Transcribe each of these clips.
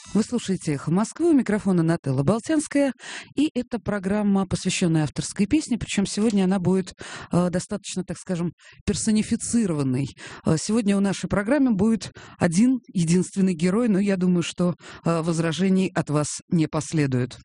Вы слушаете «Эхо Москвы», у микрофона Нателла Болтянская, и это программа, посвященная авторской песне, причем сегодня она будет достаточно, так скажем, персонифицированной. Сегодня в нашей программе будет один единственный герой, но я думаю, что возражений от вас не последует.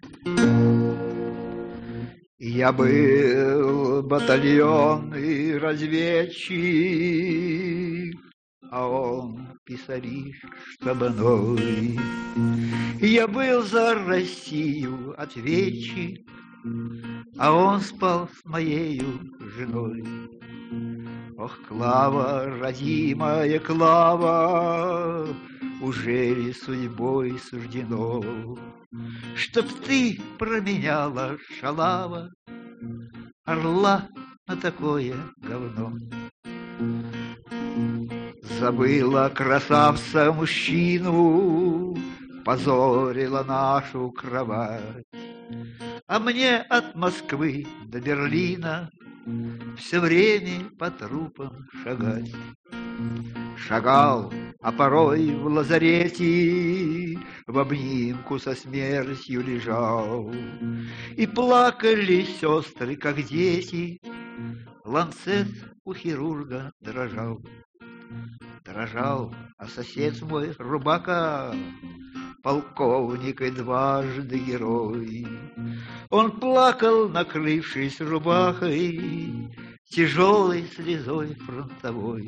Я был батальонный разведчик, а он писариш штабной. Я был за Россию ответчик, а он спал с моею женой. Ох, Клава, родимая Клава, уже ли судьбой суждено, чтоб ты променяла, шалава, орла на такое говно? Забыла красавца мужчину, позорила нашу кровать. А мне от Москвы до Берлина все время по трупам шагать. Шагал, а порой в лазарете в обнимку со смертью лежал. И плакали сестры, как дети, ланцет у хирурга дрожал. Дрожал, а сосед мой рубака, полковник и дважды герой. Он плакал, накрывшись рубахой, тяжелой слезой фронтовой.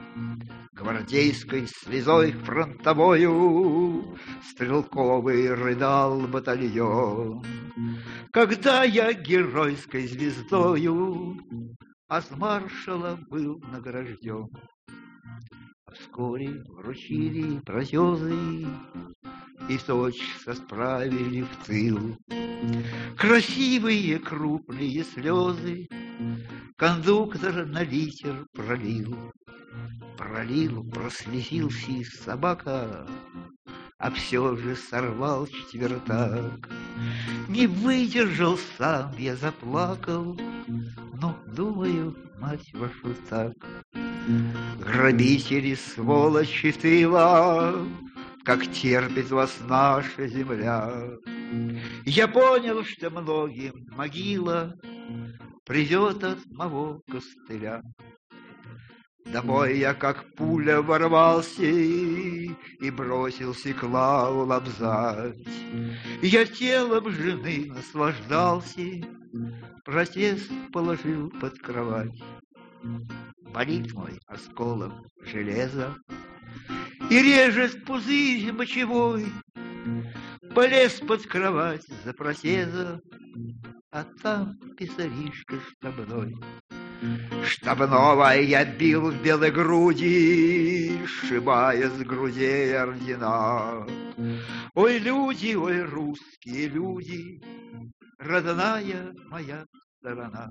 Гвардейской слезой фронтовою стрелковый рыдал батальон. Когда я геройской звездою от маршала был награжден. Вскоре вручили протезы и тотчас отправили в тыл. Красивые крупные слезы кондуктор на литер пролил. Пролил, прослезился и собака, а все же сорвал четвертак. Не выдержал сам, я заплакал, но, думаю, мать вашу так. Грабители, сволочи тыла, как терпит вас наша земля. Я понял, что многим могила придет от моего костыля. Домой я как пуля ворвался и бросился Клаву лобзать. Я телом жены наслаждался, протез положил под кровать. Болит мой осколок железа и режет пузырь мочевой. Полез под кровать за протеза, а там писаришка штабной. Штабного я бил в белой груди, сшибая с грудей ордена. Ой, люди, ой, русские люди, родная моя сторона.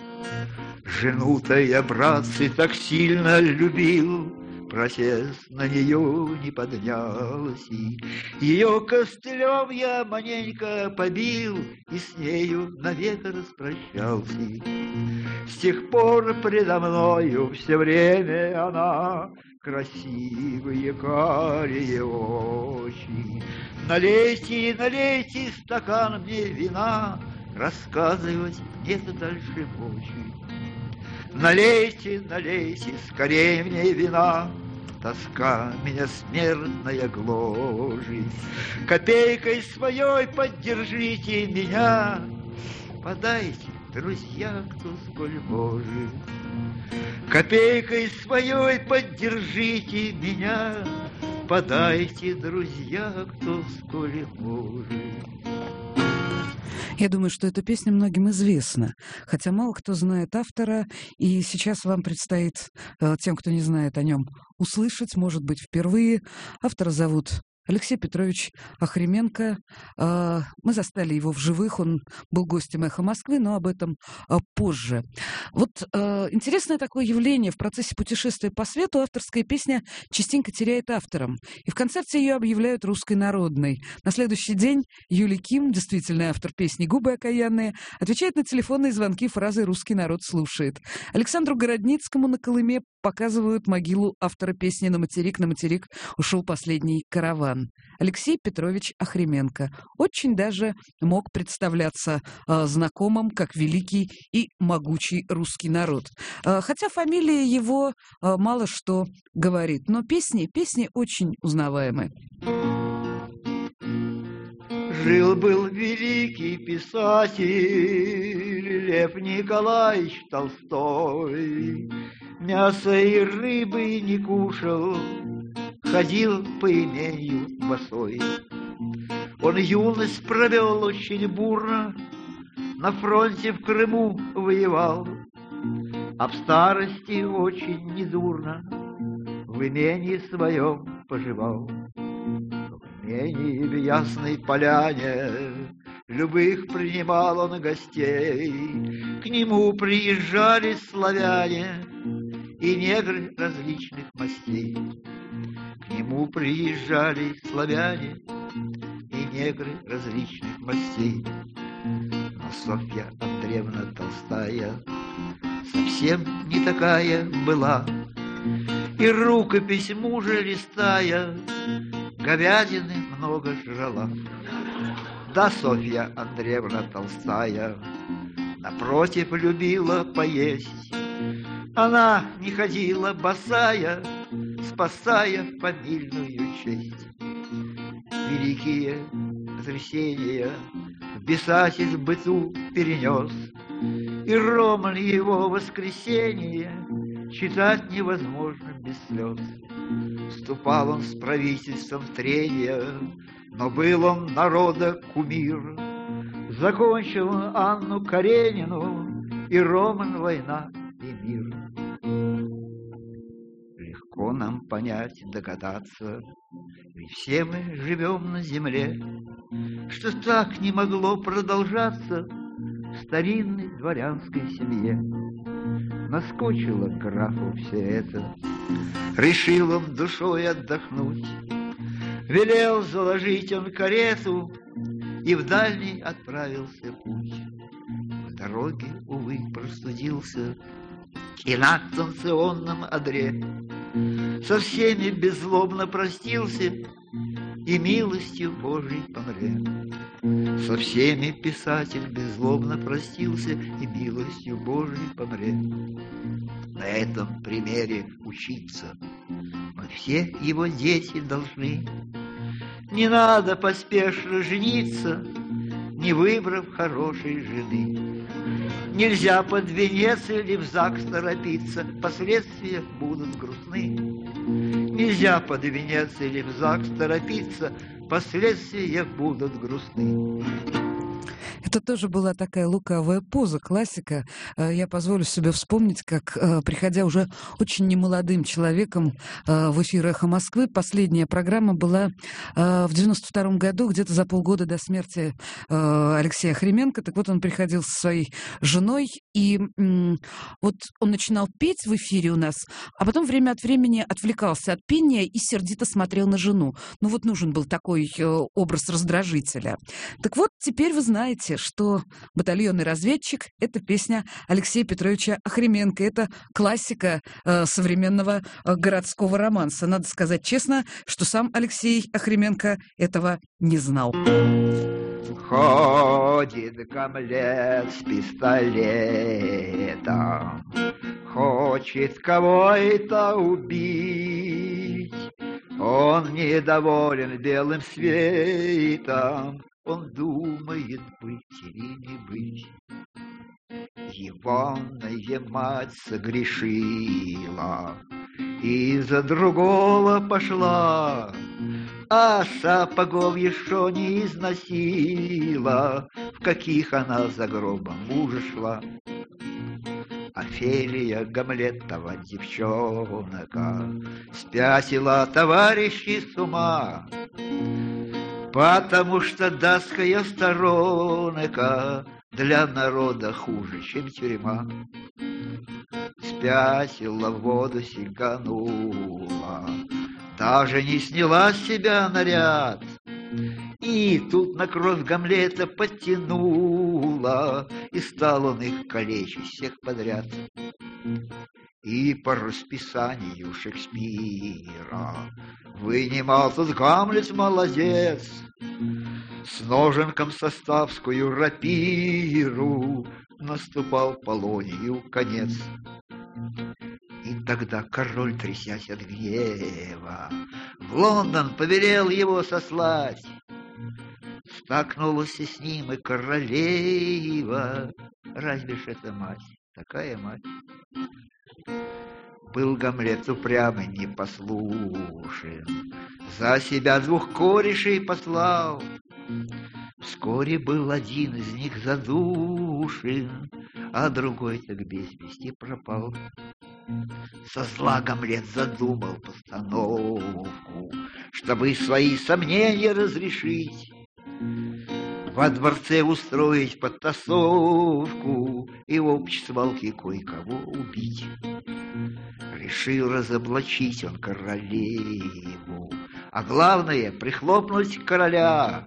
Жену-то я, братцы, так сильно любил, протез на нее не поднялся. Ее костылем я маленько побил и с нею навек распрощался. С тех пор предо мною все время она красивые карие очи. Налейте, налейте стакан мне вина, рассказывать нет дальше мочи. Налейте, налейте скорее мне вина, тоска меня смертная гложет. Копейкой своей поддержите меня, подайте, друзья, кто сколь может. Копейкой своей поддержите меня, подайте, друзья, кто сколь может. Я думаю, что эта песня многим известна, хотя мало кто знает автора, и сейчас вам предстоит, тем, кто не знает о нем, услышать, может быть, впервые. Автора зовут Алексей Петрович Охрименко. Мы застали его в живых, он был гостем «Эхо Москвы», но об этом позже. Вот интересное такое явление. В процессе путешествия по свету авторская песня частенько теряет автора. И в концерте ее объявляют русской народной. На следующий день Юлий Ким, действительно автор песни «Губы окаянные», отвечает на телефонные звонки фразой «Русский народ слушает». Александру Городницкому на Колыме показывают могилу автора песни на материк ушел последний караван. Алексей Петрович Охрименко очень даже мог представляться знакомым как великий и могучий русский народ. Хотя фамилия его мало что говорит, но песни очень узнаваемы. Жил-был великий писатель Лев Николаевич Толстой. Мяса и рыбы не кушал, ходил по имению босой. Он юность провел очень бурно, на фронте в Крыму воевал, а в старости очень недурно в имении своем поживал. В имении в Ясной Поляне любых принимал он гостей. К нему приезжали славяне и негры различных мастей. К нему приезжали славяне и негры различных мастей. Но Софья Андреевна Толстая совсем не такая была, и рукопись мужа листая говядины много жрала. Да Софья Андреевна Толстая напротив любила поесть. Она не ходила босая, спасая фамильную честь. Великие потрясения писатель в быту перенес, и роман его «Воскресенье» читать невозможно без слез. Вступал он с правительством в трения, но был он народа кумир. Закончил он Анну Каренину и роман «Война и мир». Легко нам понять, догадаться, ведь все мы живем на земле, что так не могло продолжаться в старинной дворянской семье. Наскучило графу все это, решил он душой отдохнуть. Велел заложить он карету и в дальний отправился путь. В дороге, увы, простудился и на станционном одре со всеми беззлобно простился и милостью Божией помре. Со всеми писатель беззлобно простился и милостью Божией помре. На этом примере учиться мы все его дети должны. Не надо поспешно жениться, не выбрав хорошей жены. Нельзя под венец или в ЗАГС торопиться, последствия будут грустны. Нельзя под венец или в ЗАГС торопиться, последствия будут грустны. Это тоже была такая лукавая поза, классика. Я позволю себе вспомнить, как, приходя уже очень немолодым человеком в эфир «Эхо Москвы», последняя программа была в 92-м году, где-то за полгода до смерти Алексея Охрименко. Так вот, он приходил со своей женой, и вот он начинал петь в эфире у нас, а потом время от времени отвлекался от пения и сердито смотрел на жену. Ну вот нужен был такой образ раздражителя. Так вот, теперь вы знаете, что «Батальонный разведчик» — это песня Алексея Петровича Охрименко. Это классика современного городского романса. Надо сказать честно, что сам Алексей Охрименко этого не знал. Ходит Гамлет с пистолетом, хочет кого-то убить. Он недоволен белым светом, он думает, быть или не быть. Егоная мать согрешила и за другого пошла, а сапогов еще не износила, в каких она за гробом мужа шла. Офелия Гамлетова девчонка спятила товарищи с ума, потому что датская сторонка для народа хуже, чем тюрьма. Спятила, в воду сиганула, даже не сняла с себя наряд. И тут на кровь Гамлета подтянула, и стал он их калечить всех подряд. И по расписанию Шекспира вынимал тут Гамлет молодец, с ножен комсоставскую рапиру наступал Полонию конец. И тогда король, трясясь от гнева, в Лондон повелел его сослать. Столкнулась с ним и королева, разве ж это мать, такая мать. Был Гамлет упрямый, непослушен, за себя двух корешей послал. Вскоре был один из них задушен, а другой так без вести пропал. Со зла Гамлет задумал постановку, чтобы свои сомнения разрешить, во дворце устроить подтасовку и в обществе волки кое-кого убить. Решил разоблачить он королеву, а главное — прихлопнуть короля,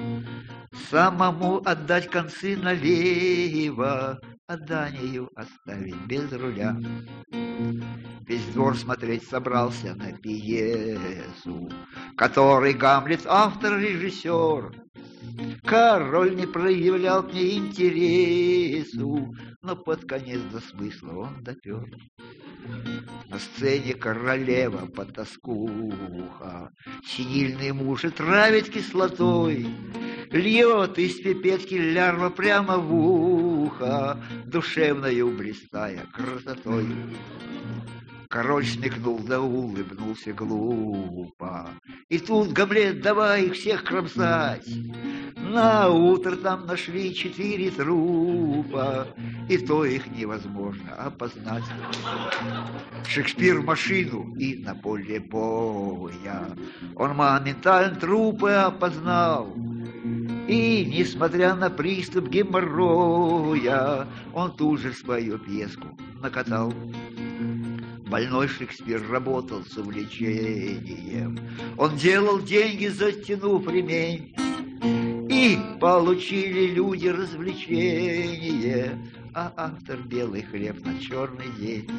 самому отдать концы налево, а Данию оставить без руля. Весь двор смотреть собрался на пьесу, которой Гамлет автор-режиссер. Король не проявлял к ней интересу, но под конец до смысла он допер. На сцене королева потаскуха, синильный муж и травит кислотой, льет из пипетки лярва прямо в ухо, душевною блистая красотой. Король смекнул да улыбнулся глупо, и тут Гамлет давай их всех кромсать. На утро там нашли 4 трупа, и то их невозможно опознать. Шекспир в машину и на поле боя он моментально трупы опознал. И, несмотря на приступ геморроя, он тут же свою пьеску накатал. Больной Шекспир работал с увлечением, он делал деньги, затянув ремень, и получили люди развлечение, а автор белый хлеб на черный день.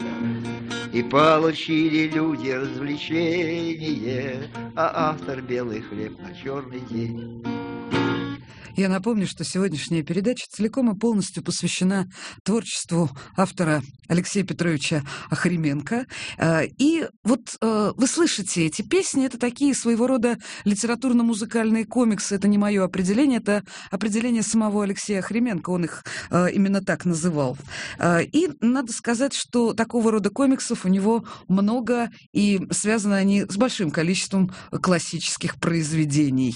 И получили люди развлечение, а автор белый хлеб на черный день. Я напомню, что сегодняшняя передача целиком и полностью посвящена творчеству автора Алексея Петровича Охрименко. И вот вы слышите эти песни, это такие своего рода литературно-музыкальные комиксы. Это не мое определение, это определение самого Алексея Охрименко, он их именно так называл. И надо сказать, что такого рода комиксов у него много, и связаны они с большим количеством классических произведений.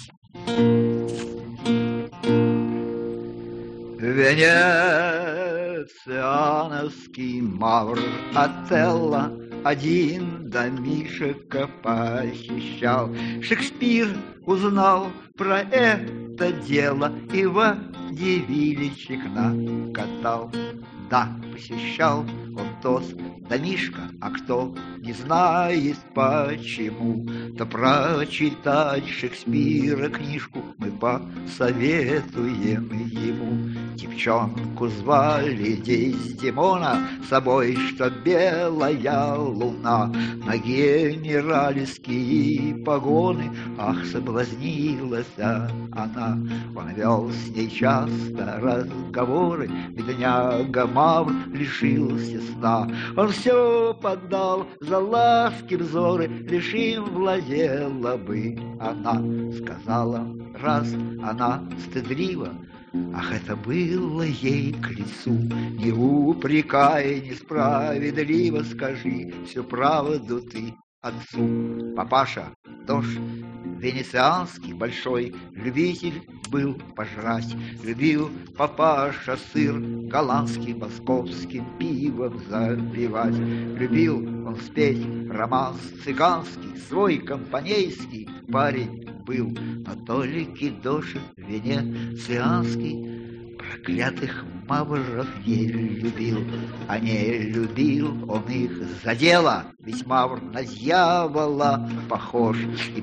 Венециановский мавр Отелло один домишека посещал. Шекспир узнал про это дело и водевилечек накатал. Да, посещал он тот домишко, а кто не знает почему, то прочитать Шекспира книжку мы посоветуем ему. Девчонку звали Дездемона, с собой что белая луна, на генеральские погоны, ах, соблазнилась она. Он вел с ней часто разговоры, бедняга мавр лишился сна. Он все поддал за ласки взоры, лишь им владела бы она. Сказала раз она стыдливо, ах, это было ей к лицу. Не упрекай несправедливо, скажи всю правду ты отцу. Папаша тоже венецианский большой любитель был пожрать. Любил папаша сыр голландским, московским пивом запивать. Любил он спеть романс цыганский, свой компанейский парень был, но только дошик венецианский проклятых мавров не любил, а не любил он их за дело, ведь мавр на дьявола похож, и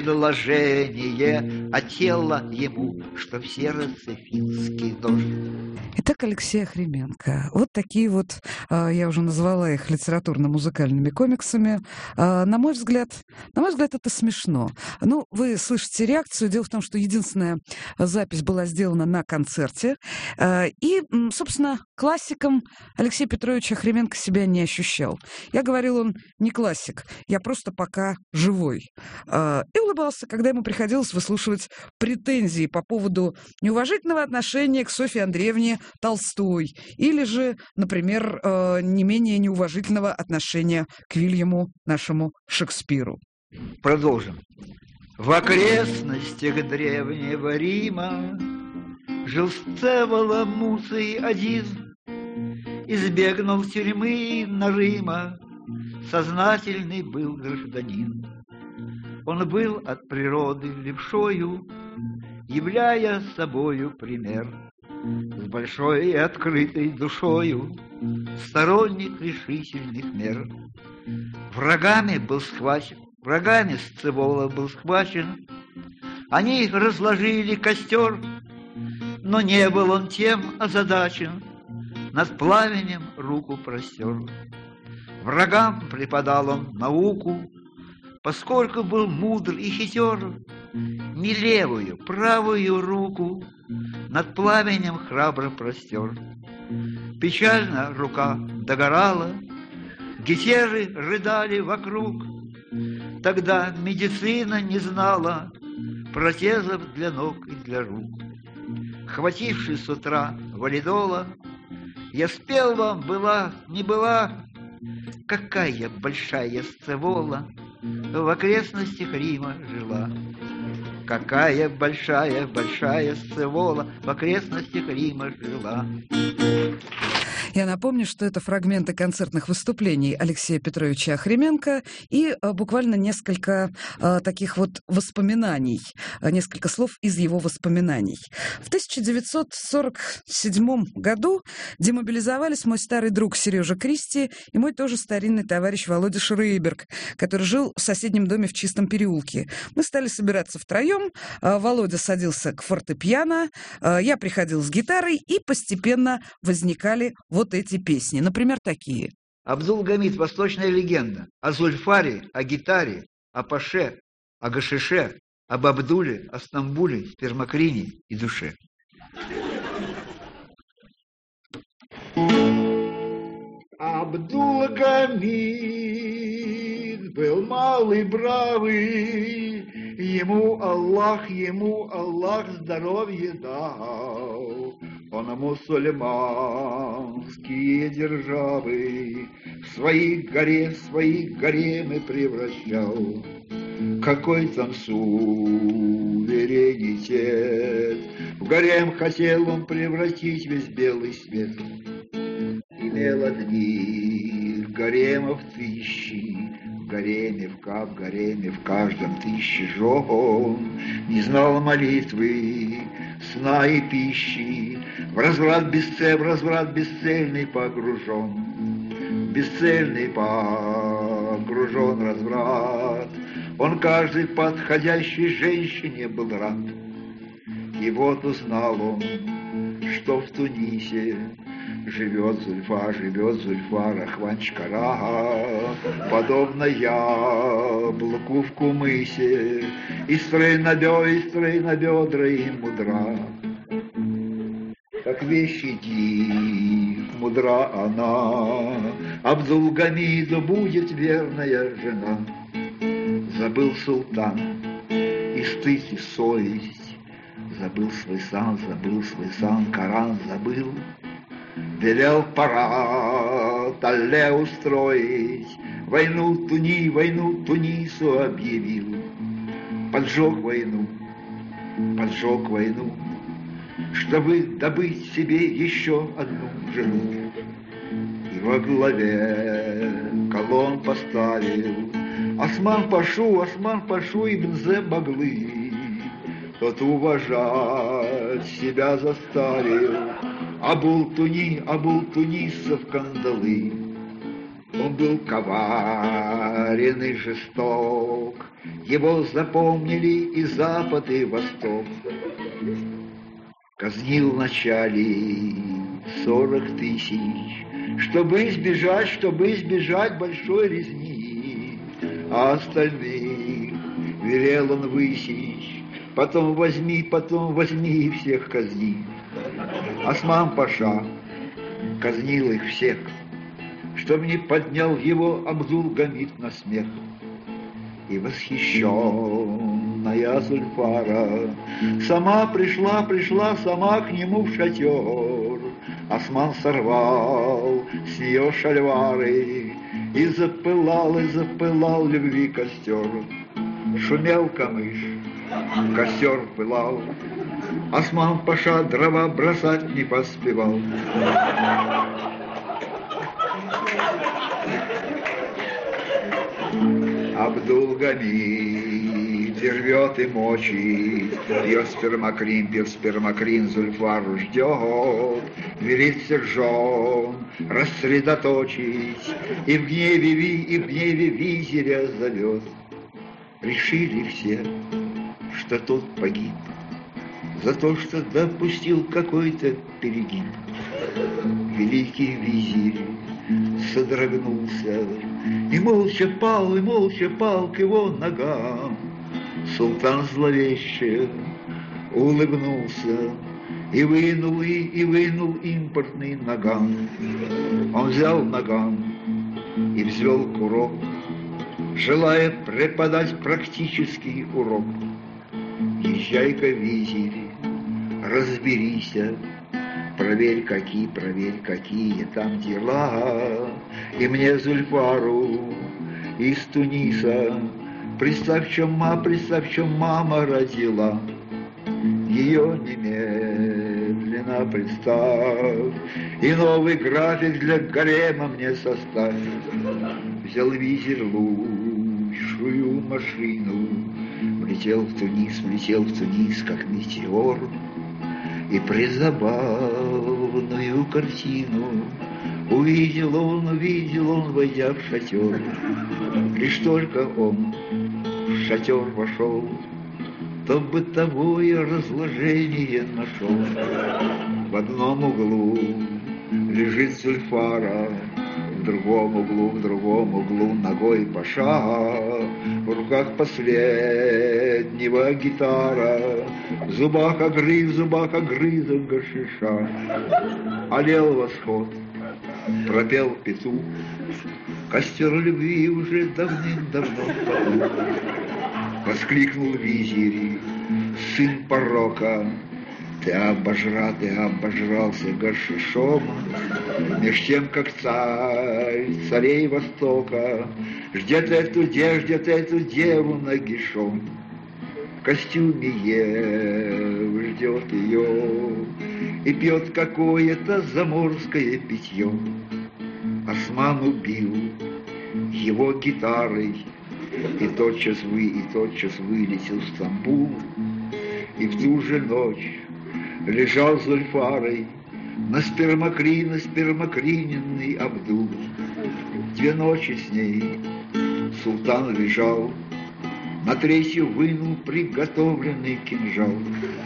предложение от тела ему, что в сердце финский нож. Итак, Алексей Охрименко. Вот такие вот, я уже назвала их литературно-музыкальными комиксами. На мой взгляд, это смешно. Ну, вы слышите реакцию. Дело в том, что единственная запись была сделана на концерте. И, собственно, классиком Алексей Петрович Охрименко себя не ощущал. Я говорил, он не классик, я просто пока живой. И улыбался, когда ему приходилось выслушивать претензии по поводу неуважительного отношения к Софье Андреевне Толстой или же, например, не менее неуважительного отношения к Вильяму нашему Шекспиру. Продолжим. В окрестностях древнего Рима жил Сцевола Муций один, избегнул тюрьмы нажима, сознательный был гражданин. Он был от природы левшою, являя собою пример, с большой и открытой душою, сторонник решительных мер. Врагами Сцевола был схвачен, они разложили костер, но не был он тем озадачен, над пламенем руку простер. Врагам преподал он науку, поскольку был мудр и хитер, не левую, правую руку над пламенем храбро простер. Печально рука догорала, гетеры рыдали вокруг. Тогда медицина не знала протезов для ног и для рук. Хвативши с утра валидола, я спел вам, была, не была, какая большая Сцевола в окрестностях Рима жила. Какая большая Сцевола в окрестностях Рима жила. Я напомню, что это фрагменты концертных выступлений Алексея Петровича Охрименко и буквально несколько таких вот воспоминаний, несколько слов из его воспоминаний. В 1947 году демобилизовались мой старый друг Сережа Кристи и мой тоже старинный товарищ Володя Шрейберг, который жил в соседнем доме в Чистом переулке. Мы стали собираться втроем, Володя садился к фортепиано, я приходил с гитарой, и постепенно возникали вот эти песни, например, такие. Абдул-Гамид — восточная легенда о Зульфаре, о гитаре, о Паше, о Гашише, об Абдуле, о Стамбуле, Спермакрине и душе. Абдул-Гамид был малый бравый, ему Аллах здоровье дал. Он мусульманские державы в свои гаремы превращал. Какой там суверенитет! В гарем хотел он превратить весь белый свет. Имел одних гаремов тысячи, в гареме в каждом 1000 жен. Не знал молитвы, сна и пищи, в разврат бесцельный погружен. Бесцельный погружен разврат, он каждой подходящей женщине был рад. И вот узнал он, что в Тунисе живет Зульфа Рахван-Чкара, подобно яблоку в кумысе, и стройнобедра и мудра. Как вещи див, мудра она, Абдул-Гамиду будет верная жена. Забыл султан и стыд, и совесть, забыл свой сан, Коран забыл. Велел парад Алле устроить, войну Тунису объявил. Поджег войну, чтобы добыть себе еще одну жену. И во главе колонн поставил Осман Пашу ибн Зе Баглы. тот уважать себя заставил. Обул тунисов кандалы. Он был коварен и жесток, его запомнили и Запад, и Восток. Казнил вначале 40 тысяч, чтобы избежать большой резни, а остальных велел он высечь. Потом возьми и всех казни. Осман-паша казнил их всех, чтоб не поднял его Абдул-Гамид на смех. И восхищенная Зульфара сама пришла сама к нему в шатер. Осман сорвал с нее шальвары и запылал любви костер. Шумел камыш, костер пылал, Осман-паша дрова бросать не поспевал. Абдул-Гамид рвет и мочит, ее спермакрин Зульфару ждет, велит всех жен рассредоточить, и в гневе визиря зовет. Решили все, что тот погиб за то, что допустил какой-то перегиб. Великий визирь содрогнулся и молча пал к его ногам. Султан зловеще улыбнулся и вынул импортный наган. Он взял наган и взвел курок, желая преподать практический урок. Езжай-ка, визирь, разберися, проверь, какие там дела. И мне Зульфару из Туниса представь, чем мама родила. Ее немедленно представь, и новый график для гарема мне составь. Взял визирь лучшую машину, влетел в Тунис, как метеор, и призабавную картину увидел он, войдя в шатер. Лишь только он в шатер вошел, то бытовое разложение нашел. В одном углу лежит Зульфара, в другом углу ногой паша, в руках последнего гитара, в зубах огрызок гашиша. Олел восход, пропел петух, костер любви уже давным-давно потух. Воскликнул визирь, сын порока, ты обожрался гашишом, меж тем, как царей Востока ждет эту деву нагишом. В костюме ждет ее и пьет какое-то заморское питье. Осман убил его гитарой, и тотчас вылетел в Стамбул, и в ту же ночь лежал Зульфарой на спермакриненный Абдул. 2 ночи с ней султан лежал, на 3-ю вынул приготовленный кинжал.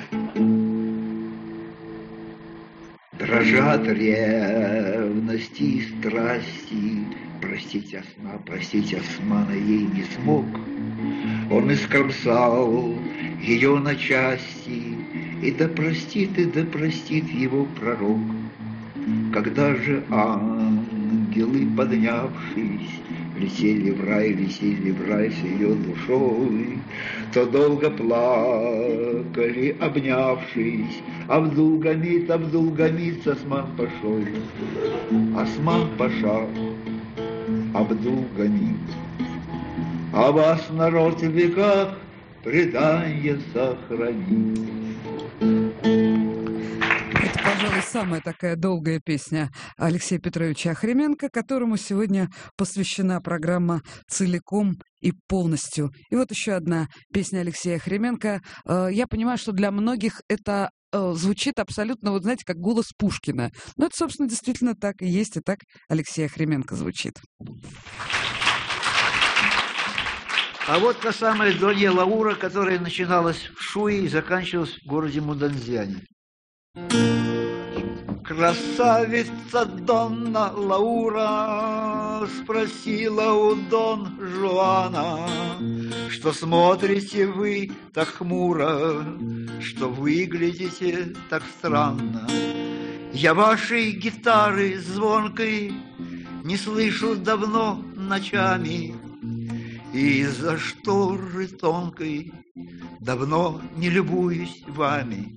Дрожат ревности и страсти, простить Османа ей не смог. Он искромсал ее на части, и да простит его пророк. Когда же ангелы, поднявшись, летели в рай с ее душой, то долго плакали, обнявшись, Абдул-Гамид с Осман-пашой. Осман-паша, Абдул-Гамид, а вас народ в веках предание сохранит. пожалуй, самая такая долгая песня Алексея Петровича Охрименко, которому сегодня посвящена программа целиком и полностью. И вот еще одна песня Алексея Охрименко. Я понимаю, что для многих это звучит абсолютно, вот знаете, как голос Пушкина. Но это, собственно, действительно так и есть, и так Алексей Охрименко звучит. А вот та самая Донья Лаура, которая начиналась в Шуе и заканчивалась в городе Муданзяне. Красавица Донна Лаура спросила у Дон Жуана, что смотрите вы так хмуро, что выглядите так странно. Я вашей гитары звонкой не слышу давно ночами, и из-за шторы тонкой давно не любуюсь вами.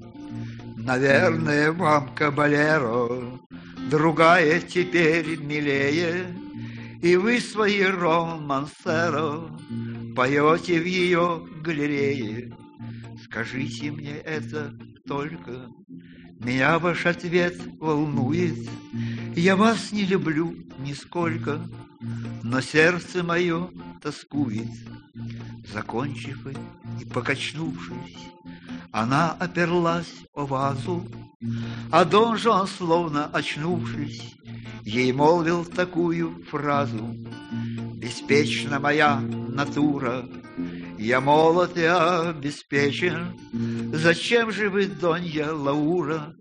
Наверное, вам кабалеро другая теперь милее, и вы свои романсеро поете в ее галерее. Скажите мне это только, меня ваш ответ волнует. Я вас не люблю нисколько, но сердце мое тоскует. Закончив и покачнувшись, она оперлась о вазу, а Дон Жуан, словно очнувшись, ей молвил такую фразу: «Беспечна моя натура, я молод и обеспечен. Зачем же вы, Донья Лаура,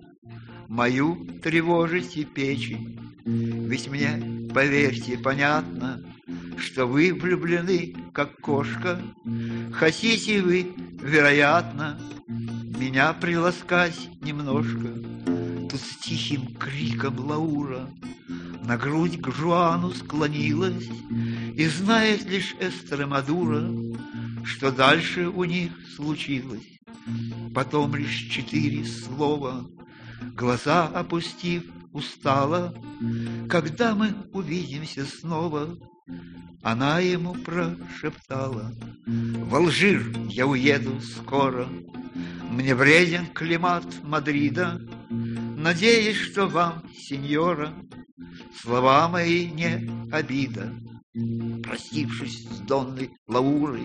мою тревожите печень? Ведь мне, поверьте, понятно, что вы влюблены, как кошка. Хотите вы, вероятно, меня приласкать немножко». Тут с тихим криком Лаура на грудь к Жуану склонилась, и знает лишь Эстремадура, что дальше у них случилось. Потом лишь 4 слова, глаза опустив устало: «Когда мы увидимся снова?» Она ему прошептала: «В Алжир я уеду скоро, мне вреден климат Мадрида. Надеюсь, что вам, сеньора, слова мои не обида». Простившись с Донной Лаурой,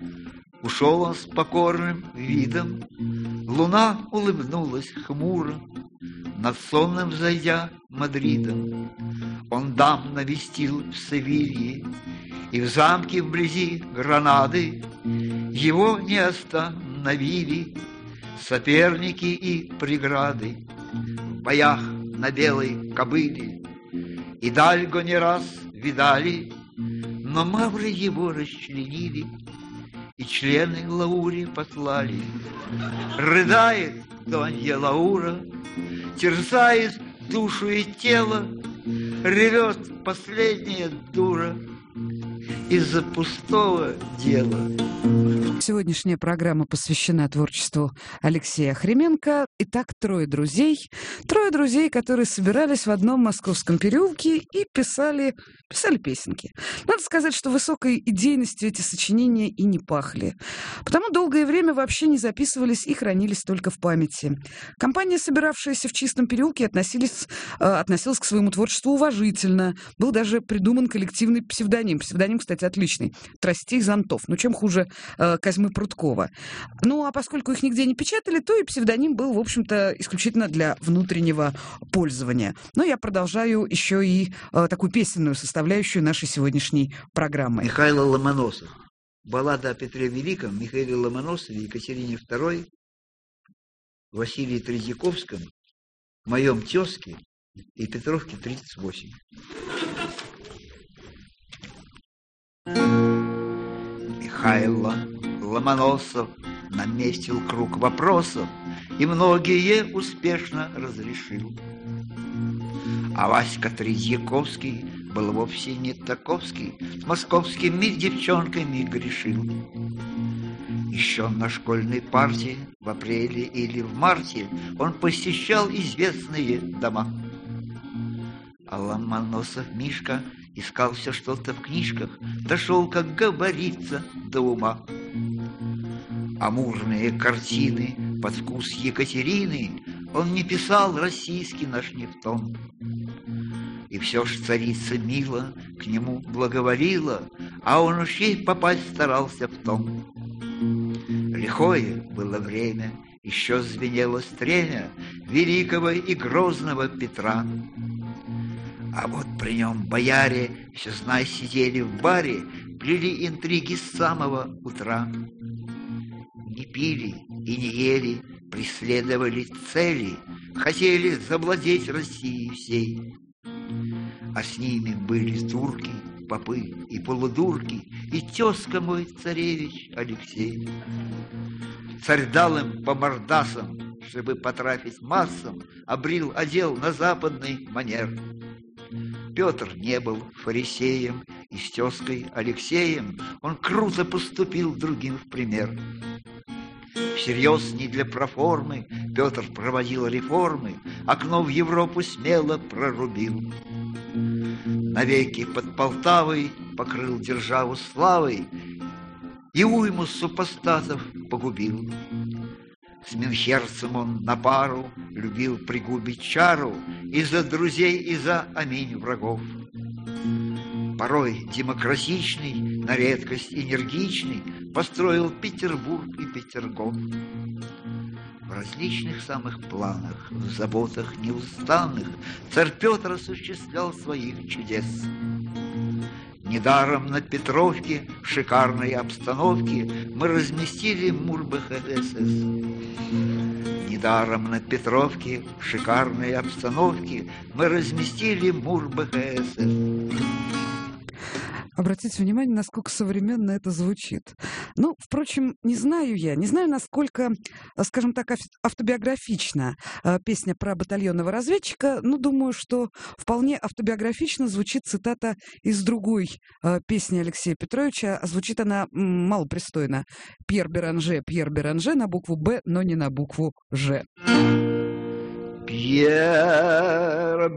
ушел он с покорным видом. Луна улыбнулась хмуро над сонным взойдя Мадридом. Он дам навестил в Севилье и в замке вблизи Гранады. Его не остановили соперники и преграды. В боях на белой кобыле Идальго не раз видали, но мавры его расчленили и члены Лауре послали. Рыдает Донья Лаура, терзает душу и тело, ревет последняя дура из-за пустого дела. Сегодняшняя программа посвящена творчеству Алексея Охрименко. Итак, трое друзей, которые собирались в одном московском переулке и писали песенки. Надо сказать, что высокой идейностью эти сочинения и не пахли. Потому долгое время вообще не записывались и хранились только в памяти. Компания, собиравшаяся в Чистом переулке, относилась к своему творчеству уважительно. Был даже придуман коллективный псевдоним. Псевдоним, кстати, отличный. Тростей Зонтов. Ну, чем хуже Козьмы Прудкова. Ну, а поскольку их нигде не печатали, то и псевдоним был, в общем-то, исключительно для внутреннего пользования. Но я продолжаю еще и такую песенную составляющую нашей сегодняшней программы. Михаил Ломоносов. Баллада о Петре Великом, Михаиле Ломоносове, Екатерине II, Василии Тредьяковском, моем тезке и Петровке 38. Михаил Ломоносов наместил круг вопросов и многие успешно разрешил. А Васька Тредьяковский был вовсе не таковский, с московскими девчонками грешил. Еще на школьной парте в апреле или в марте он посещал известные дома. А Ломоносов Мишка искал все что-то в книжках, дошел, как говорится, до ума. Амурные картины под вкус Екатерины он не писал российский наш Нефтон. И все ж царица мило к нему благоволила, а он уж ей попасть старался в том. Лихое было время, еще звенело стремя великого и грозного Петра. А вот при нем бояре, все знай, сидели в баре, плели интриги с самого утра. Не пили и не ели, преследовали цели, хотели завладеть Россией всей. А с ними были турки, попы и полудурки, и тезка мой царевич Алексей. Царь дал им по мордасам, чтобы потрафить массам, обрил одел на западный манер. Петр не был фарисеем, и с тезкой Алексеем он круто поступил другим в пример. Всерьез не для проформы Петр проводил реформы, окно в Европу смело прорубил. Навеки под Полтавой покрыл державу славой и уйму супостатов погубил. С Менхерцем он на пару любил пригубить чару и за друзей, и за аминь врагов. Порой демократичный, на редкость энергичный, построил Петербург и Петергоф. В различных самых планах, в заботах неустанных царь Петр осуществлял своих чудес. Недаром на Петровке в шикарной обстановке мы разместили МУР-БХ СС. Недаром на Петровке в шикарной обстановке мы разместили МУР-БХ СС. Обратите внимание, насколько современно это звучит. Ну, впрочем, не знаю, насколько, скажем так, автобиографична песня про батальонного разведчика, но думаю, что вполне автобиографично звучит цитата из другой песни Алексея Петровича. Звучит она малопристойно. Пьер Беранже на букву «Б», но не на букву «Ж». Пьер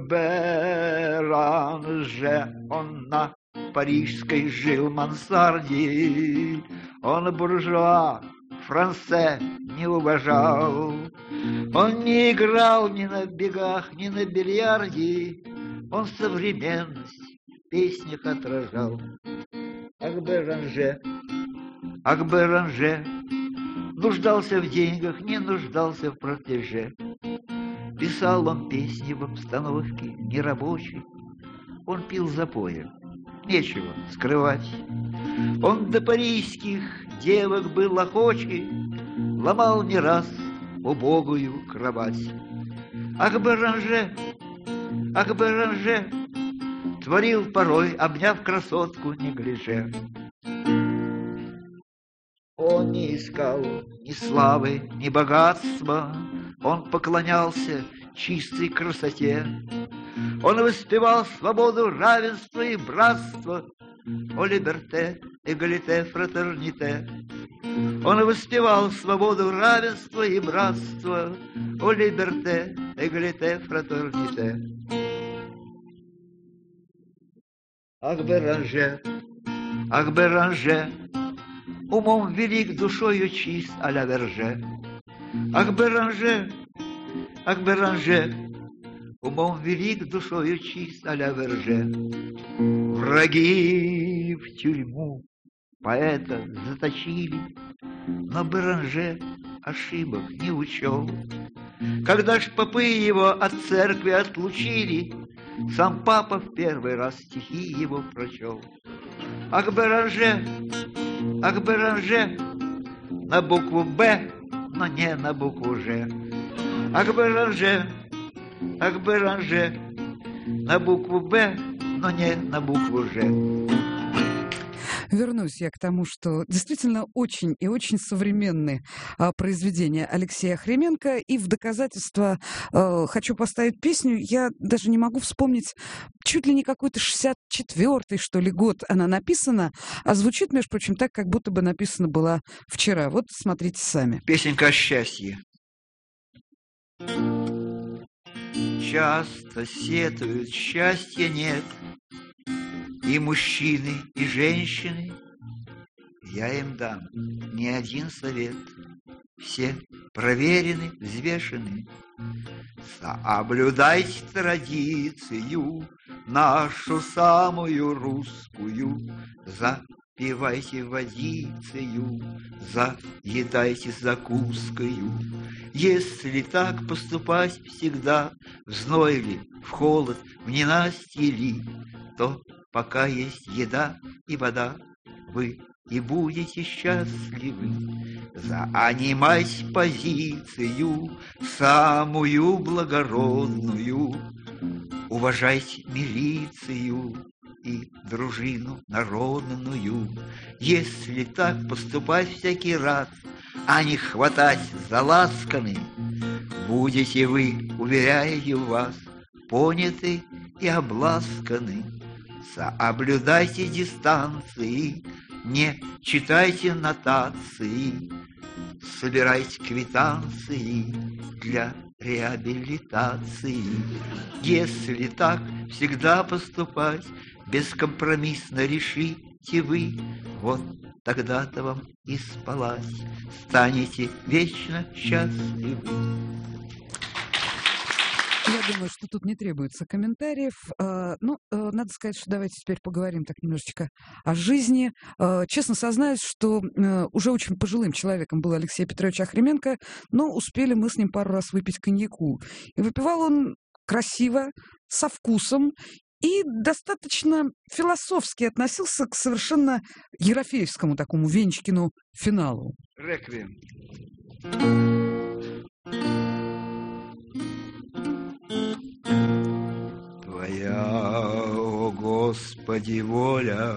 Беранже, он на парижской жил мансарде, он буржуа, франце не уважал, он не играл ни на бегах, ни на бильярде, он современность в песнях отражал. Ах, Беранже, нуждался в деньгах, не нуждался в протеже. Писал он песни в обстановке нерабочей, он пил запоем, нечего скрывать. Он до парижских девок был охочий, ломал не раз убогую кровать. Ах, Беранже, творил порой, обняв красотку неглиже. Он не искал ни славы, ни богатства, он поклонялся чистой красоте. Он воспевал свободу, равенство и братство, о либерте, эгалите, фратерните. Он воспевал свободу, равенство и братство, о либерте, эгалите, фратерните. Ах, Беранже, умом велик, душою чист, а-ля Верже. Ах, Беранже, умом велик, душою чист, а-ля Верже. Враги в тюрьму поэта заточили, но Беранже ошибок не учел. Когда ж попы его от церкви отлучили, сам папа в первый раз стихи его прочел. Ах, Беранже, на букву «Б», но не на букву «Ж». Ах, Беранже, на букву «Б», но не на букву «Ж». Вернусь я к тому, что действительно очень и очень современные произведения Алексея Охрименко. И в доказательство хочу поставить песню. Я даже не могу вспомнить, чуть ли не какой-то 64-й, что ли, год она написана. А звучит, между прочим, так, как будто бы написана была вчера. Вот смотрите сами. Песенка о счастье. Часто сетуют, счастья нет, и мужчины, и женщины. Я им дам не один совет. Все проверены, взвешены. Соблюдайте традицию, нашу самую русскую, запивайте водицею, заедайте закускою. Если так поступать всегда, в зной ли, в холод, в ненастье ли, то пока есть еда и вода, вы и будете счастливы. Занимать позицию самую благородную, уважайте милицию и дружину народную. Если так поступать всякий раз, а не хватать за ласканы, будете вы, уверяю вас, поняты и обласканы. Соблюдайте дистанции, не читайте нотации, собирайте квитанции для реабилитации. Если так всегда поступать, бескомпромиссно решите вы, вот тогда-то вам и спалась, станете вечно счастливы. Я думаю, что тут не требуется комментариев. Надо сказать, что давайте теперь поговорим так немножечко о жизни. Честно сознаюсь, что уже очень пожилым человеком был Алексей Петрович Охрименко, но успели мы с ним пару раз выпить коньяку. И выпивал он красиво, со вкусом и достаточно философски относился к совершенно ерофеевскому такому Венечкину финалу. Реквием. Твоя, о Господи, воля,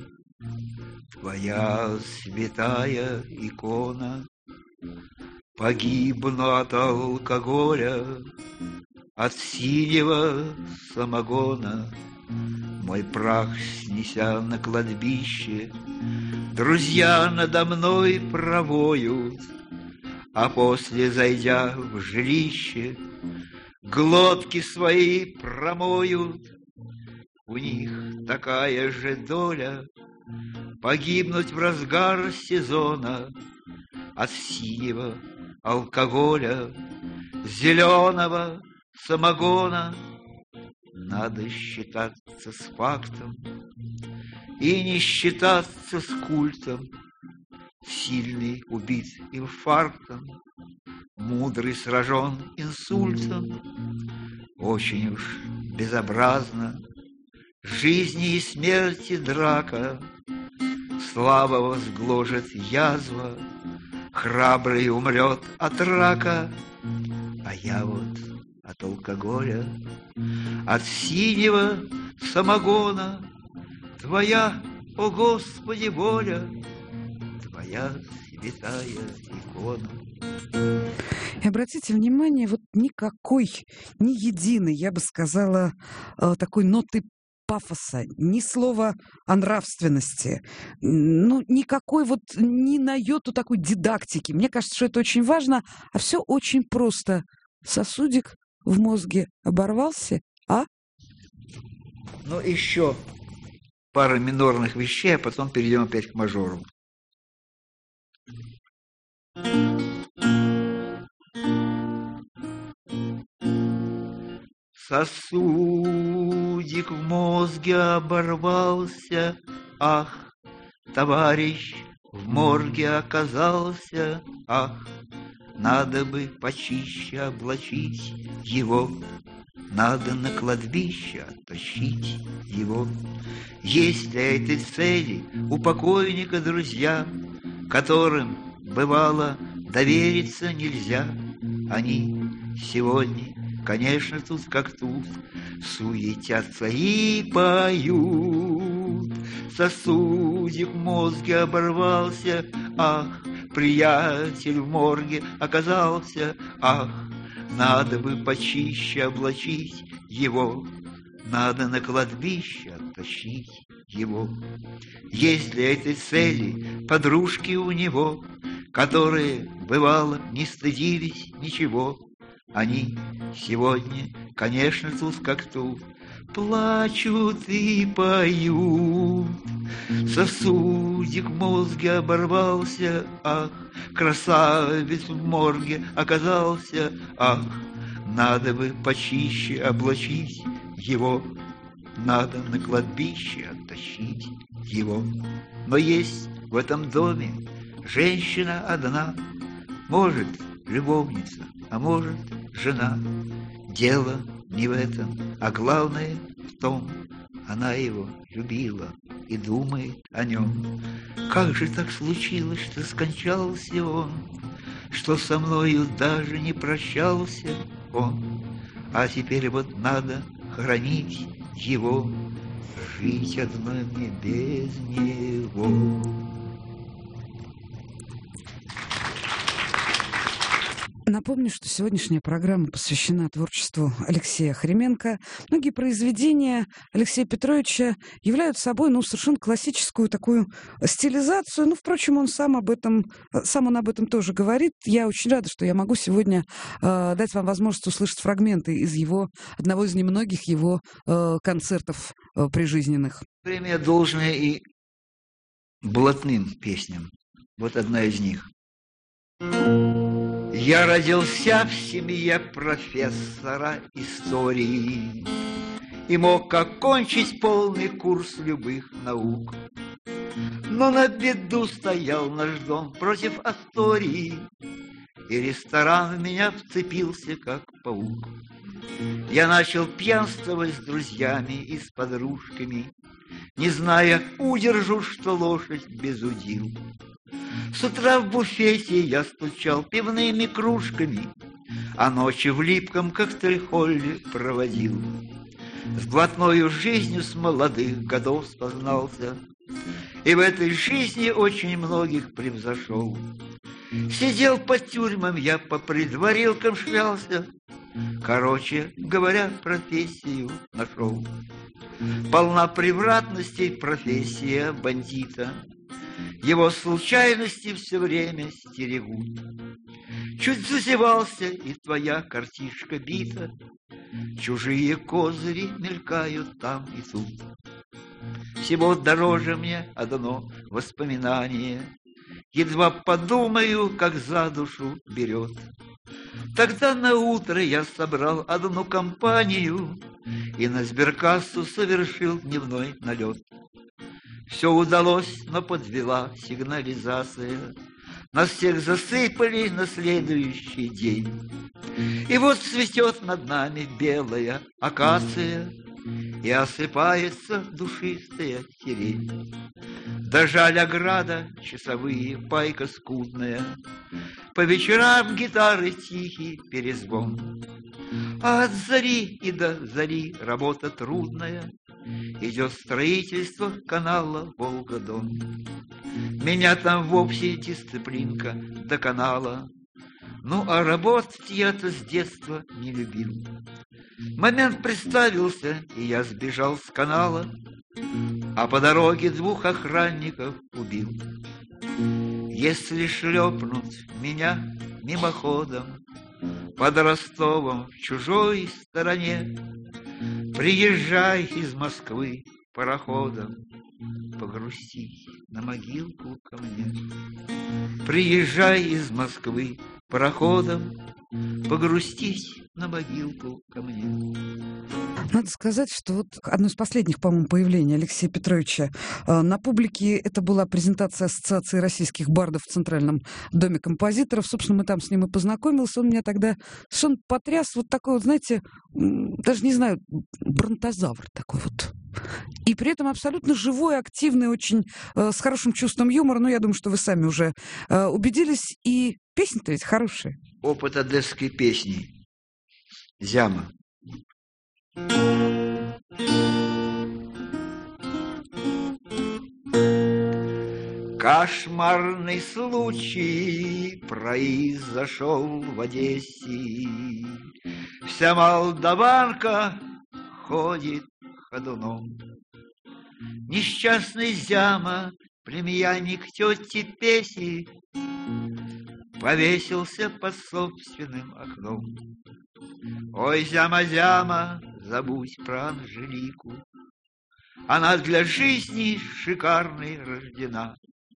Твоя святая икона, погибну от алкоголя, от синего самогона, мой прах снеся на кладбище, друзья надо мной провоют, а после, зайдя в жилище, глотки свои промоют. У них такая же доля погибнуть в разгар сезона от синего алкоголя, зеленого самогона. Надо считаться с фактом и не считаться с культом. Сильный убит инфарктом, мудрый сражен инсультом. Очень уж безобразно жизни и смерти драка, слабого сгложит язва, храбрый умрет от рака. А я вот от алкоголя, от синего самогона, Твоя, о Господи, воля, Твоя святая икона. И обратите внимание, вот никакой, ни единой, я бы сказала, такой ноты пафоса, ни слова о нравственности, никакой вот, ни на йоту такой дидактики. Мне кажется, что это очень важно, а все очень просто. Сосудик в мозге оборвался, Еще пара минорных вещей, а потом перейдем опять к мажору. Сосудик в мозге оборвался, ах, товарищ в морге оказался, ах, надо бы почище облачить его, надо на кладбище оттащить его. Есть для этой цели у покойника друзья, которым, бывало, довериться нельзя. Они сегодня, конечно, тут как тут, суетятся и поют. Сосудик в мозге оборвался, ах, приятель в морге оказался, ах, надо бы почище облачить его, надо на кладбище оттащить его. Есть для этой цели подружки у него, которые, бывало, не стыдились ничего. Они сегодня, конечно, тут как тут, плачут и поют. Сосудик в мозге оборвался, ах, красавец в морге оказался, ах, надо бы почище облачить его, надо на кладбище оттащить его. Но есть в этом доме женщина одна, может, любовница, а может, жена. Дело не в этом, а главное в том, она его любила и думает о нем. Как же так случилось, что скончался он, что со мною даже не прощался он, а теперь вот надо хранить его, жить одной мне без него. Напомню, что сегодняшняя программа посвящена творчеству Алексея Охрименко. Многие произведения Алексея Петровича являются собой, совершенно классическую такую стилизацию. Впрочем, он сам об этом тоже говорит. Я очень рада, что я могу сегодня дать вам возможность услышать фрагменты из одного из немногих его концертов прижизненных. Время должное и блатным песням. Вот одна из них. Я родился в семье профессора истории и мог окончить полный курс любых наук. Но на беду стоял наш дом против Астории, и ресторан в меня вцепился, как паук. Я начал пьянствовать с друзьями и с подружками, не зная, удержу, что лошадь без удил. С утра в буфете я стучал пивными кружками, а ночи в липком коктейль-холле проводил. С блатною жизнью с молодых годов спознался, и в этой жизни очень многих превзошел. Сидел по тюрьмам, я по придворилкам шлялся, короче говоря, профессию нашел. Полна превратностей профессия бандита, его случайности все время стерегут. Чуть зазевался, и твоя картишка бита, чужие козыри мелькают там и тут. Всего дороже мне одно воспоминание, едва подумаю, как за душу берет. Тогда наутро я собрал одну компанию и на сберкассу совершил дневной налет. Все удалось, но подвела сигнализация. Нас всех засыпали на следующий день. И вот цветет над нами белая акация, и осыпается душистая сирень. Да жаль ограда, часовые, пайка скудная, по вечерам гитары тихий перезвон. А от зари и до зари работа трудная, идет строительство канала Волга-Дон. Меня там вовсе дисциплинка до канала, а работать я-то с детства не любил. Момент представился, и я сбежал с канала, а по дороге 2 охранников убил. Если шлепнут меня мимоходом под Ростовом в чужой стороне, приезжай из Москвы пароходом, погрустись на могилку ко мне. Приезжай из Москвы пароходом, погрустись на могилку ко мне. Надо сказать, что одно из последних, по-моему, появлений Алексея Петровича на публике это была презентация Ассоциации российских бардов в Центральном доме композиторов. Собственно, мы там с ним и познакомились. Он меня тогда совершенно потряс. Такой знаете, даже не знаю, бронтозавр такой . И при этом абсолютно живой, активный, очень с хорошим чувством юмора. Я думаю, что вы сами уже убедились. И песни-то ведь хорошие. Опыт одесской песни. Зяма. Кошмарный случай произошел в Одессе. Вся Молдаванка ходит ходуном. Несчастный Зяма, племянник тети Песи, повесился под собственным окном. Ой, зяма-зяма, забудь про Анжелику, она для жизни шикарной рождена.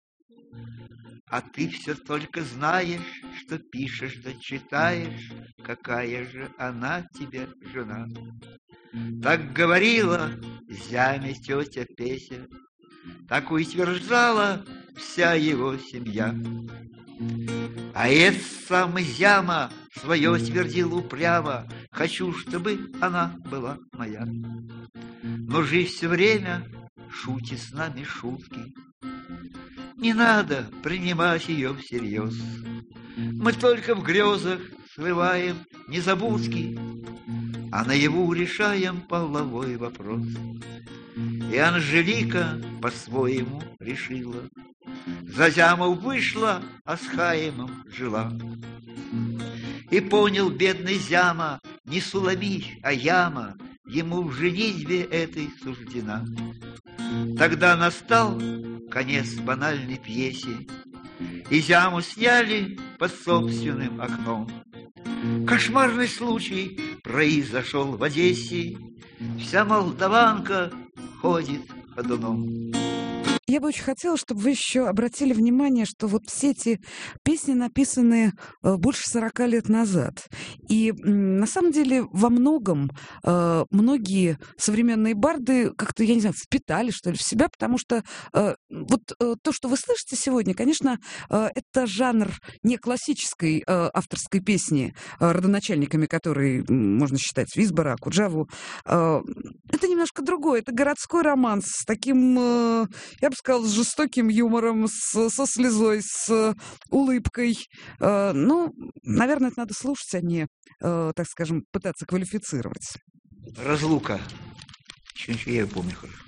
А ты все только знаешь, что пишешь да читаешь, какая же она тебе жена. Так говорила зяме тетя Песя, так утверждала вся его семья. А этот самый зяма свое твердил упрямо: хочу, чтобы она была моя. Но жизнь все время шутит с нами шутки, не надо принимать ее всерьез. Мы только в грезах срываем незабудки, а наяву решаем половой вопрос. И Анжелика по-своему решила, за зяму вышла, а с Хаимом жила. И понял бедный зяма, не Суламифь, а яма, ему в женитьбе этой суждена. Тогда настал конец банальной пьесе, и зяму сняли под собственным окном. Кошмарный случай произошел в Одессе, вся молдаванка ходит ходуном. Я бы очень хотела, чтобы вы еще обратили внимание, что вот все эти песни написаны больше 40 лет назад. И на самом деле во многом многие современные барды как-то, я не знаю, впитали, что ли, в себя, потому что то, что вы слышите сегодня, конечно, это жанр не классической авторской песни, родоначальниками которой можно считать Висбора, Акуджаву. Это немножко другое. Это городской романс с таким, я бы сказал, с жестоким юмором, со слезой, с улыбкой. Ну, наверное, это надо слушать, а не, так скажем, пытаться квалифицировать. Разлука. Еще я ее помню хорошо.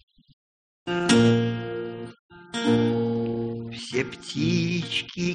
Все птички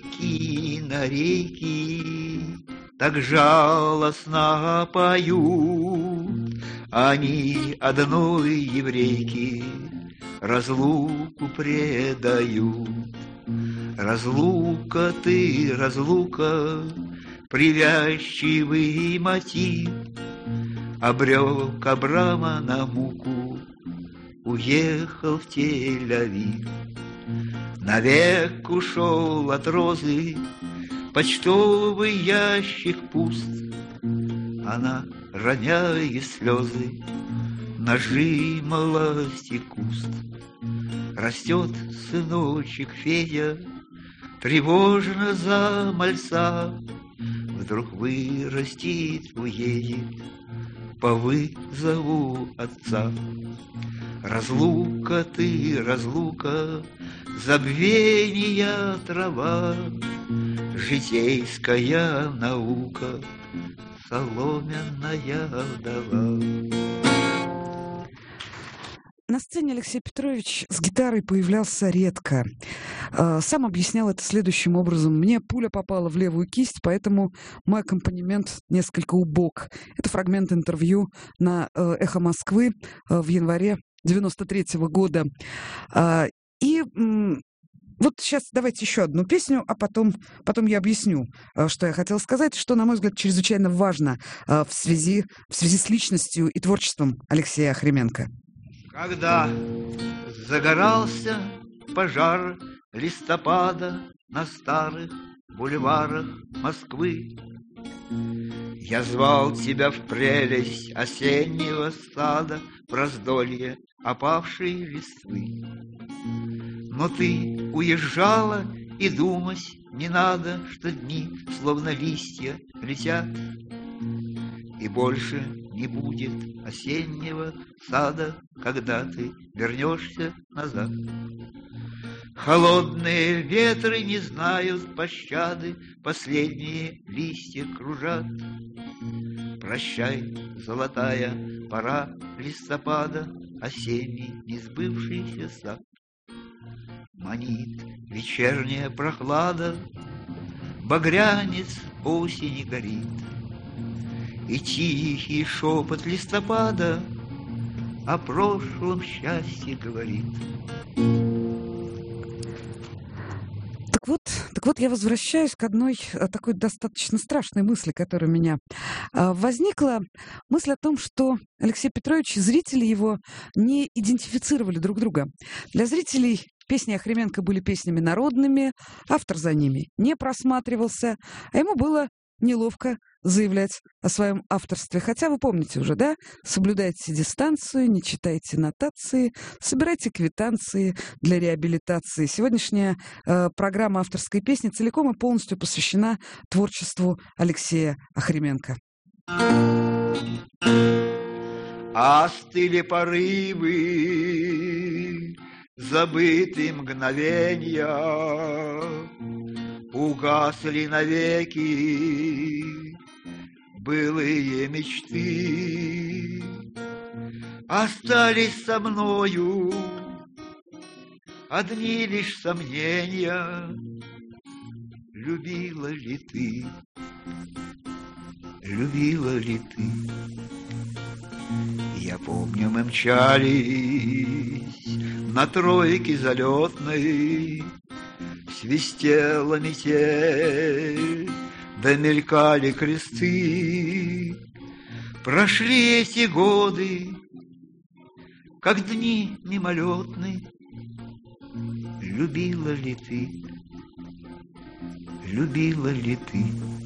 кинорейки так жалостно поют, они одной еврейки разлуку предают. Разлука ты, разлука, привязчивый мотив, обрек Абрама на муку, уехал в Тель-Авив. Навек ушел от розы почтовый ящик пуст, она, роняя слезы, нажималась и куст. Растет сыночек Федя, тревожно за мальца, вдруг вырастет, уедет, по вызову отца. Разлука ты, разлука, забвения трава, житейская наука, соломенная вдова. На сцене Алексей Петрович с гитарой появлялся редко. Сам объяснял это следующим образом. Мне пуля попала в левую кисть, поэтому мой аккомпанемент несколько убог. Это фрагмент интервью на «Эхо Москвы» в январе 93-го года. И вот сейчас давайте еще одну песню, а потом я объясню, что я хотела сказать, что, на мой взгляд, чрезвычайно важно в связи с личностью и творчеством Алексея Охрименко. Когда загорался пожар листопада на старых бульварах Москвы, я звал тебя в прелесть осеннего сада, в раздолье опавшей листвы. Но ты уезжала, и думать не надо, что дни, словно листья, летят, и больше не будет осеннего сада, когда ты вернешься назад. Холодные ветры не знают пощады, последние листья кружат. Прощай, золотая пора листопада, осенний несбывшийся сад. Манит вечерняя прохлада, багрянец осени горит, и тихий шепот листопада о прошлом счастье говорит. Так Вот я возвращаюсь к одной такой достаточно страшной мысли, которая у меня возникла. Мысль о том, что Алексей Петрович и зрители его не идентифицировали друг друга. Для зрителей песни Охрименко были песнями народными, автор за ними не просматривался, а ему было неловко заявлять о своем авторстве. Хотя вы помните уже, да? Соблюдайте дистанцию, не читайте нотации, собирайте квитанции для реабилитации. Сегодняшняя программа авторской песни целиком и полностью посвящена творчеству Алексея Охрименко. Остыли порывы, забыты мгновенья, угасли навеки былые мечты. Остались со мною одни лишь сомнения. Любила ли ты? Любила ли ты? Я помню, мы мчались на тройке залетной, свистела метель, да мелькали кресты. Прошли эти годы, как дни мимолетны. Любила ли ты? Любила ли ты?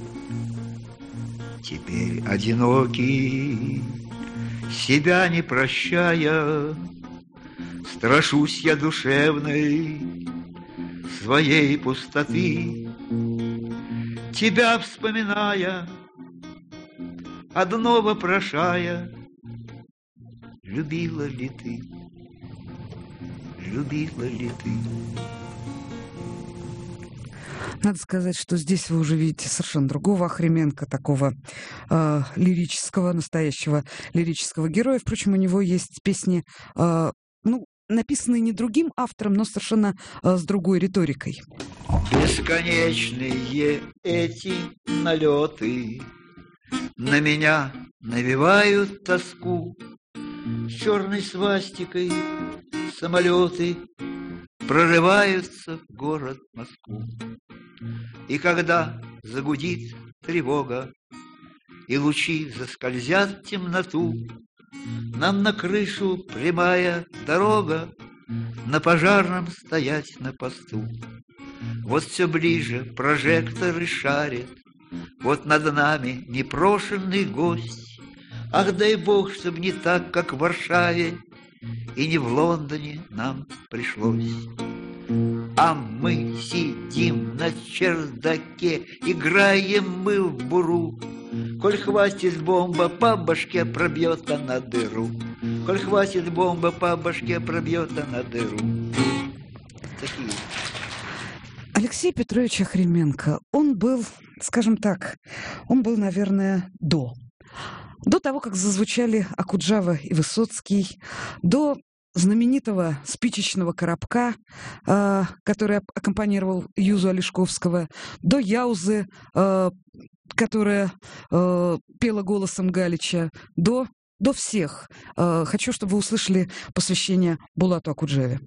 Теперь одинокий, себя не прощая, страшусь я душевной своей пустоты. Тебя вспоминая, одно вопрошая, любила ли ты? Любила ли ты? Надо сказать, что здесь вы уже видите совершенно другого Охрименко, такого лирического, настоящего лирического героя. Впрочем, у него есть песни, написанные не другим автором, но совершенно с другой риторикой. Бесконечные эти налеты на меня навевают тоску. С черной свастикой самолеты прорываются в город Москву. И когда загудит тревога и лучи заскользят в темноту, нам на крышу прямая дорога, на пожарном стоять на посту. Вот все ближе прожекторы шарят, вот над нами непрошенный гость. Ах, дай Бог, чтоб не так, как в Варшаве, и не в Лондоне нам пришлось. А мы сидим на чердаке, играем мы в буру. Коль хватит бомба, по башке пробьет она дыру. Коль хватит бомба, по башке пробьет она дыру. Такие. Алексей Петрович Охрименко, он был, скажем так, наверное, до того, как зазвучали Окуджава и Высоцкий, до знаменитого спичечного коробка, который аккомпанировал Юзу Олешковского, до Яузы, которая пела голосом Галича, до всех. Хочу, чтобы вы услышали посвящение Булату Окуджаве.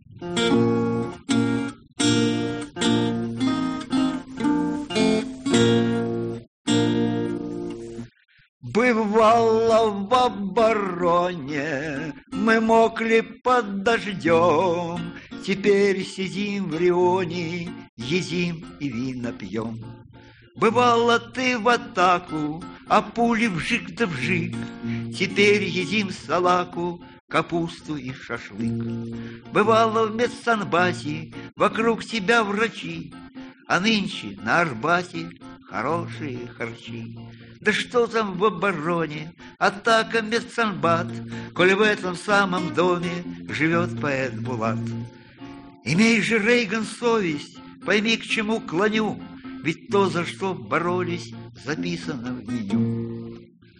Бывало в обороне, мы мокли под дождем, теперь сидим в Рионе, едим и вина пьем. Бывало ты в атаку, а пули вжик да вжик, теперь едим салаку, капусту и шашлык. Бывало в медсанбате, вокруг тебя врачи, а нынче на Арбате хорошие харчи. Да что там в обороне, атака медсанбат, коль в этом самом доме живет поэт Булат. Имей же, Рейган, совесть, пойми, к чему клоню, ведь то, за что боролись, записано в меню.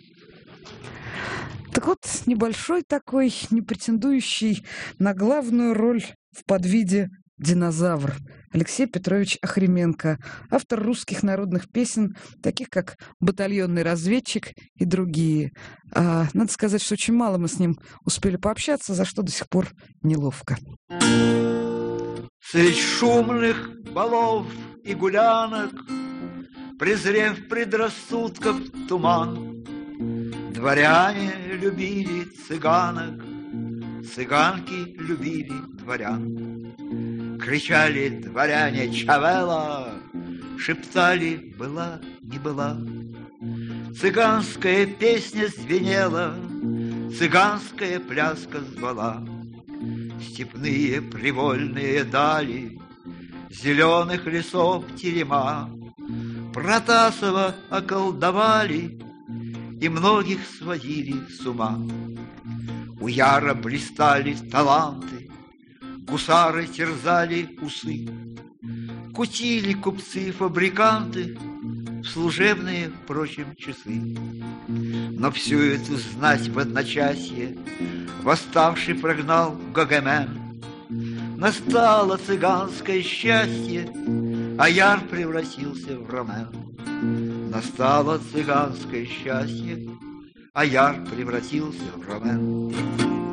Так вот, небольшой такой, не претендующий на главную роль в подвиде динозавр Алексей Петрович Охрименко, автор русских народных песен, таких как «Батальонный разведчик» и другие. Надо сказать, что очень мало мы с ним успели пообщаться, за что до сих пор неловко. Средь шумных балов и гулянок, презрев предрассудков туман. Дворяне любили цыганок, цыганки любили дворян. Кричали дворяне «Чавела!», шептали «Была, не была!». Цыганская песня звенела, цыганская пляска звала. Степные привольные дали, зеленых лесов терема Протасова околдовали и многих сводили с ума. У Яра блистали таланты, гусары терзали усы, кутили купцы-фабриканты в служебные, впрочем, часы. Но всю эту знать в одночасье восставший прогнал Гогемен. Настало цыганское счастье, а Яр превратился в ромен. Настало цыганское счастье, а Яр превратился в ромен.